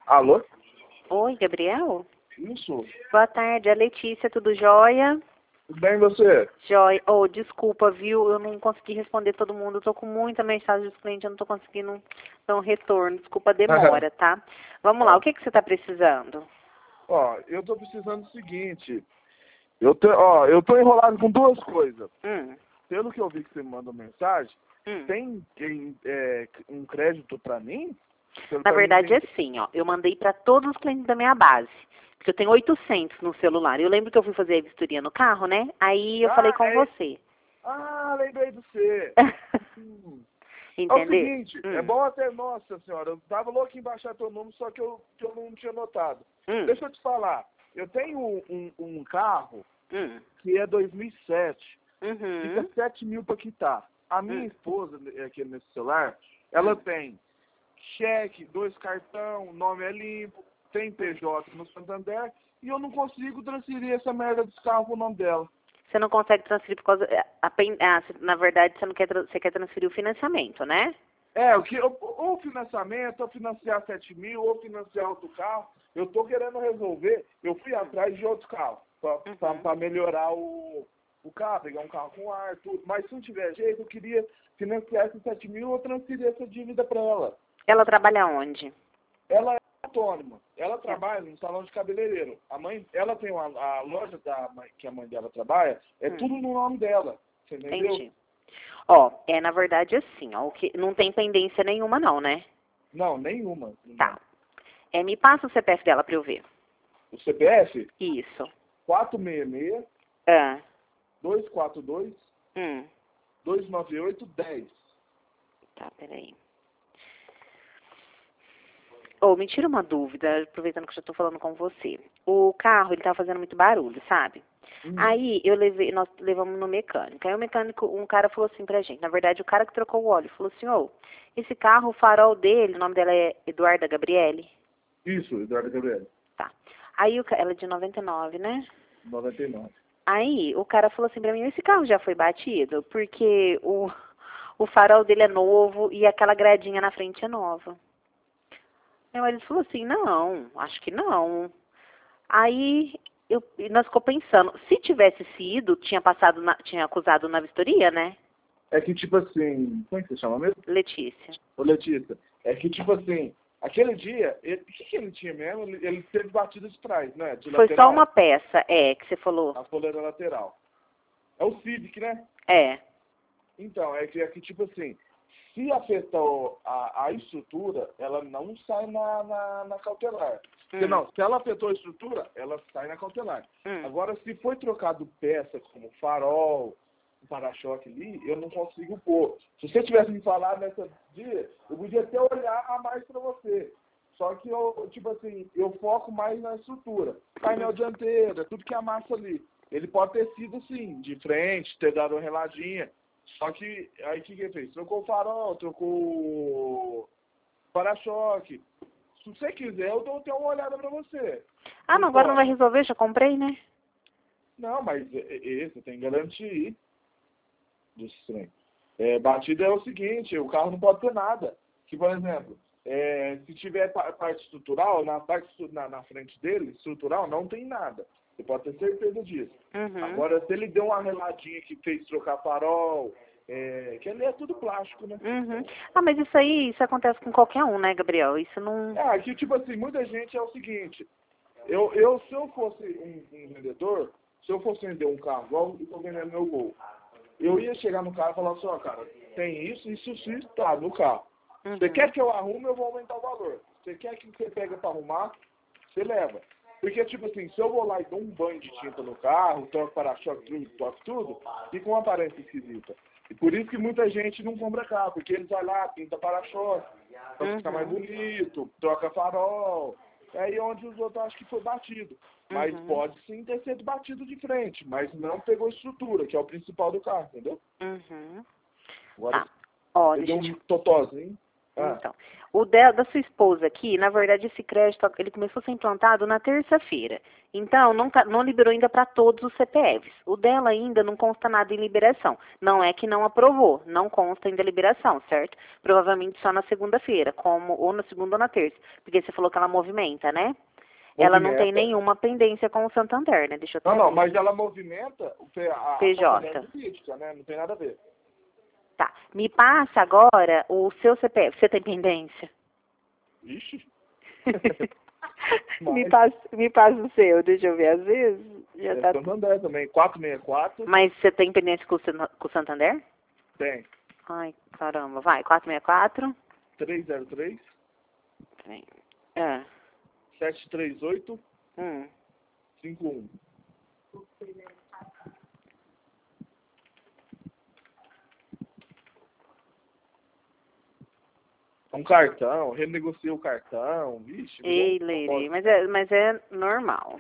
Alô? Oi, Gabriel? Isso. Boa tarde, é a Letícia, tudo jóia? Tudo bem você? Jóia. Oh, desculpa, viu? Eu não consegui responder todo mundo. Eu tô com muita mensagem dos clientes, eu não tô conseguindo dar um retorno. Desculpa a demora, tá? Vamos lá, o que que você tá precisando? Ó, eu tô precisando do seguinte. Eu tô enrolado com duas coisas. Pelo que eu vi que você me mandou mensagem, tem um crédito pra mim? Na verdade é assim, ó. Eu mandei pra todos os clientes da minha base. Porque eu tenho 800 no celular. Eu lembro que eu fui fazer a vistoria no carro, né? Aí eu falei com você. Ah, lembrei de você. É o Entendeu? seguinte, é bom até, nossa senhora, eu tava louco em baixar teu número, só que eu não tinha notado. Deixa eu te falar, eu tenho um carro que é 2007, fica 7 mil para quitar. A minha esposa, aqui nesse celular, ela tem cheque, 2 cartão, nome é limpo, tem PJ no Santander, e eu não consigo transferir essa merda dos carros pro nome dela. Você não consegue transferir por causa... na verdade, você não quer, você quer transferir o financiamento, né? Ou financiamento, ou financiar 7 mil, ou financiar outro carro. Eu tô querendo resolver, eu fui atrás de outro carro, para melhorar o carro, pegar um carro com ar, tudo. Mas se não tiver jeito, eu queria financiar esses 7 mil ou transferir essa dívida para ela. Ela trabalha onde? Ela é autônoma, ela trabalha no salão de cabeleireiro. Ela tem a loja que a mãe dela trabalha, tudo no nome dela, você entendeu? Entendi. Ó, na verdade assim, ó, não tem pendência nenhuma não, né? Não, nenhuma. Tá. Me passa o CPF dela pra eu ver. O CPF? Isso. 466 Ah. 242 Hum. 298 10. Tá, peraí. Oh, me tira uma dúvida, aproveitando que eu já tô falando com você. O carro, ele tá fazendo muito barulho, sabe? Aí nós levamos no mecânico. Aí o mecânico, um cara falou assim pra gente, na verdade o cara que trocou o óleo, falou assim, ô, esse carro, o farol dele, o nome dela é Eduarda Gabriele? Isso, Eduardo Gabriel. Tá. Aí ela é de 99, né? 99. Aí o cara falou assim pra mim, esse carro já foi batido? Porque o farol dele é novo e aquela gradinha na frente é nova. Meu marido falou assim, não, acho que não. Aí nós ficou pensando, se tivesse sido, tinha acusado na vistoria, né? É que tipo assim, como é que você chama mesmo? Letícia. Ô Letícia, é que tipo assim, aquele dia, o que ele tinha mesmo? Ele teve batida de trás, né? De Foi lateral. só uma peça, que você falou. A poleira lateral. É o Civic, né? É. Então, é que tipo assim, se afetou a estrutura, ela não sai na cautelar. Não, se ela afetou a estrutura, ela sai na cautelar. Agora, se foi trocado peça como farol, um para-choque ali, eu não consigo pôr. Se você tivesse me falado nesse dia, eu podia até olhar a mais para você. Só que eu, tipo assim, eu foco mais na estrutura. Painel dianteiro, tudo que amassa ali. Ele pode ter sido, sim, de frente, ter dado uma reladinha. Só que, aí o que ele fez? Trocou o farol, trocou o para-choque. Se você quiser, eu dou até uma olhada pra você. Ah, não, agora não vai resolver, já comprei, né? Não, mas você tem que garantir desse trem. Batida é o seguinte, o carro não pode ter nada. Que, por exemplo, se tiver parte estrutural, na frente dele, estrutural, não tem nada. Você pode ter certeza disso. Agora, se ele deu uma reladinha que fez trocar farol, que ali é tudo plástico, né? Ah, mas isso acontece com qualquer um, né, Gabriel? Isso não... Que tipo assim, muita gente é o seguinte, se eu fosse um vendedor, se eu fosse vender um carro igual eu tô vendendo meu Gol, eu ia chegar no carro e falar assim, ó, cara, tem isso, tá, no carro. Você quer que eu arrume, eu vou aumentar o valor. Você quer que você pegue pra arrumar, você leva. Porque, tipo assim, se eu vou lá e dou um banho de tinta no carro, troco para-choque, troco tudo, fica uma aparência esquisita. E por isso que muita gente não compra carro, porque eles vão lá, pinta para-choque, pra ficar mais bonito, troca farol. É aí onde os outros acham que foi batido. Mas pode sim ter sido batido de frente, mas não pegou estrutura, que é o principal do carro, entendeu? Agora, Ó, deu um totozinho. Ah. Então, da sua esposa aqui, na verdade, esse crédito, ele começou a ser implantado na terça-feira. Então, não liberou ainda para todos os CPFs. O dela ainda não consta nada em liberação. Não é que não aprovou, não consta ainda liberação, certo? Provavelmente só na segunda-feira, ou na segunda ou na terça. Porque você falou que ela movimenta, né? Ela não tem nenhuma pendência com o Santander, né? Deixa eu Não, ver. mas ela movimenta a PJ. jurídica, né? Não tem nada a ver. Tá. Me passa agora o seu CPF. Você tem pendência? Ixi. me passa o seu, deixa eu ver. Às vezes já tá. Santander também, 464. Mas você tem pendência com o Santander? Tem. Ai, caramba. Vai, 464. 303. Tem. É. 738. 51. Um cartão, renegocia o cartão, vixe. Ei, Leire, mas é normal.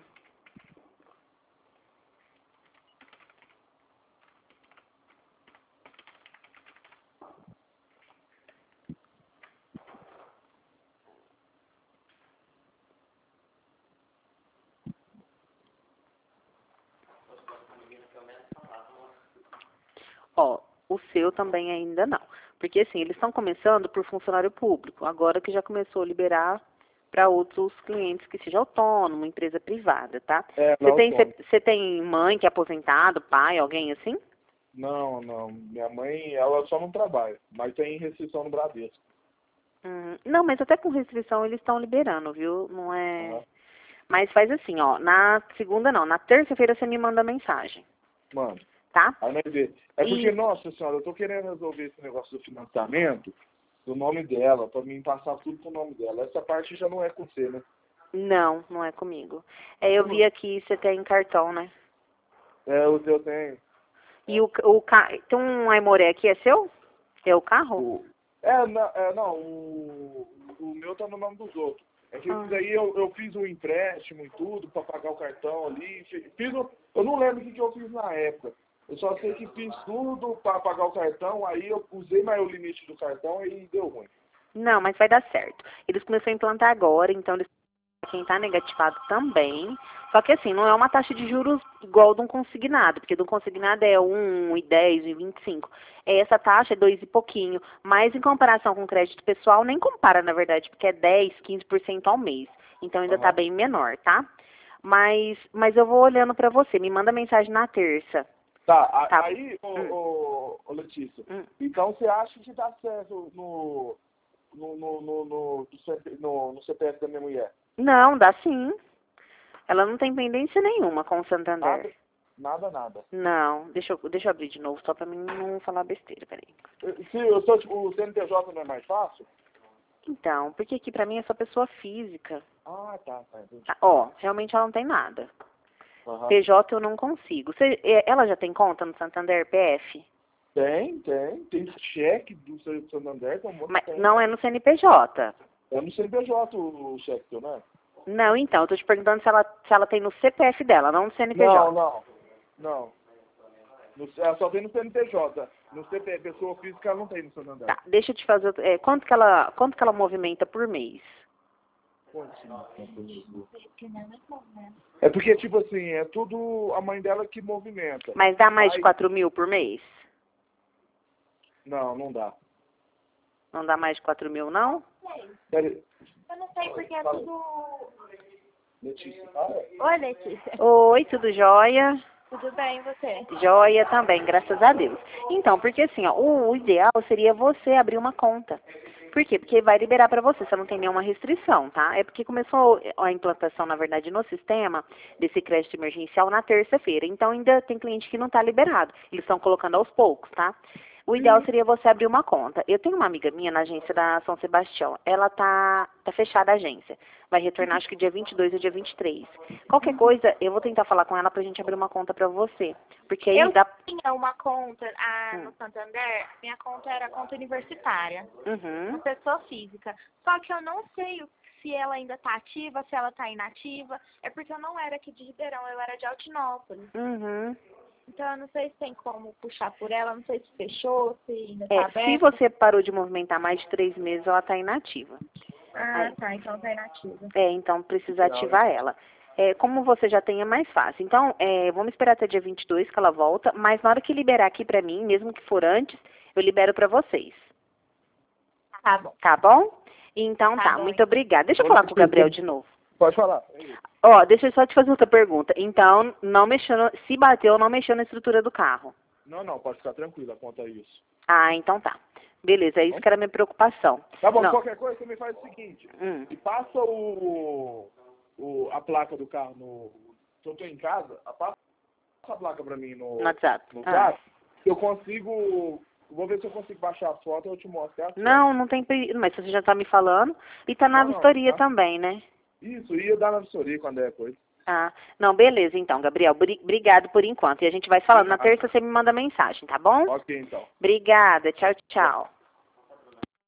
Ó, o seu também ainda não. Porque, assim, eles estão começando por funcionário público. Agora que já começou a liberar para outros clientes que seja autônomo, empresa privada, tá? Você tem mãe que é aposentado, pai, alguém assim? Não. Minha mãe, ela só não trabalha, mas tem restrição no Bradesco. Não, mas até com restrição eles estão liberando, viu? Não é... Mas faz assim, ó, na segunda não, na terça-feira você me manda mensagem. Mano. Tá? Aí nós vê. É porque, nossa senhora, eu tô querendo resolver esse negócio do financiamento do nome dela, pra mim passar tudo com o nome dela. Essa parte já não é com você, né? Não é comigo. Eu vi aqui, você tem cartão, né? O teu tem. E tem um Aimoré aqui, é seu? É o carro? Não, o meu tá no nome dos outros. É que isso daí eu fiz um empréstimo e tudo pra pagar o cartão ali. Eu não lembro o que eu fiz na época. Eu só sei que fiz tudo para pagar o cartão, aí eu usei mais o limite do cartão e deu ruim. Não, mas vai dar certo. Eles começaram a implantar agora, então quem está negativado também. Só que assim, não é uma taxa de juros igual de um consignado, porque do consignado é 1,10, 1,25. Essa taxa é 2 e pouquinho, mas em comparação com o crédito pessoal, nem compara, na verdade, porque é 10, 15% ao mês. Então ainda está bem menor, tá? Mas eu vou olhando para você, me manda mensagem na terça. Tá. Aí, Letícia, então você acha que dá certo no CPF da minha mulher? Não, dá sim. Ela não tem pendência nenhuma com o Santander. Nada. Não, deixa eu abrir de novo, só pra mim não falar besteira, peraí. Se eu sou, o CNPJ não é mais fácil? Então, porque aqui pra mim é só pessoa física. Tá. Realmente ela não tem nada. PJ eu não consigo. Ela já tem conta no Santander PF? Tem cheque do Santander. Mas não é no CNPJ. É no CNPJ o cheque, né? Não, então, eu tô te perguntando se ela tem no CPF dela, não no CNPJ. Não. Ela só tem no CNPJ. No CPF, pessoa física, ela não tem no Santander. Tá, deixa eu te fazer... quanto que ela movimenta por mês? É porque, tipo assim, é tudo a mãe dela que movimenta. Mas dá mais de 4 mil por mês? Não dá. Não dá mais de 4 mil, não? Eu não sei porque é tudo... Letícia, fala. Oi, Letícia. Oi, tudo jóia? Tudo bem, e você? Joia também, graças a Deus. Então, porque assim, ó, o ideal seria você abrir uma conta. Por quê? Porque vai liberar para você não tem nenhuma restrição, tá? É porque começou a implantação, na verdade, no sistema desse crédito emergencial na terça-feira. Então, ainda tem cliente que não está liberado. Eles estão colocando aos poucos, tá? O ideal seria você abrir uma conta. Eu tenho uma amiga minha na agência da São Sebastião. Ela tá fechada a agência. Vai retornar acho que dia 22 ou dia 23. Qualquer coisa, eu vou tentar falar com ela pra gente abrir uma conta pra você. Porque aí eu dá... tinha uma conta no Santander, minha conta era conta universitária. Uma pessoa física. Só que eu não sei se ela ainda tá ativa, se ela tá inativa. É porque eu não era aqui de Ribeirão, eu era de Altinópolis. Então, eu não sei se tem como puxar por ela, não sei se fechou, se ainda tá aberto. Se você parou de movimentar mais de 3 meses, ela tá inativa. Ah, tá, então tá inativa. Então precisa ativar ela. Como você já tem, é mais fácil. Então, vamos esperar até dia 22 que ela volta, mas na hora que liberar aqui pra mim, mesmo que for antes, eu libero pra vocês. Tá bom. Tá bom? Então tá, bom, muito obrigada. Deixa eu falar com o Gabriel de novo. Pode falar. Deixa eu só te fazer outra pergunta. Então, não mexeu, se bateu, não mexeu na estrutura do carro. Não, pode ficar tranquila quanto a isso. Então tá. Beleza, é isso que era a minha preocupação. Tá bom, não. Qualquer coisa você me faz o seguinte. E passa a placa do carro se eu tô em casa, passa a placa pra mim no WhatsApp. Eu consigo... Vou ver se eu consigo baixar a foto e eu te mostro. Não tem perigo. Mas você já tá me falando. E tá na vistoria também, né? Isso, ia dar na vistoria quando é coisa. Não, beleza então, Gabriel. Obrigado por enquanto. E a gente vai falando. Na terça você me manda mensagem, tá bom? Ok, então. Obrigada. Tchau, tchau.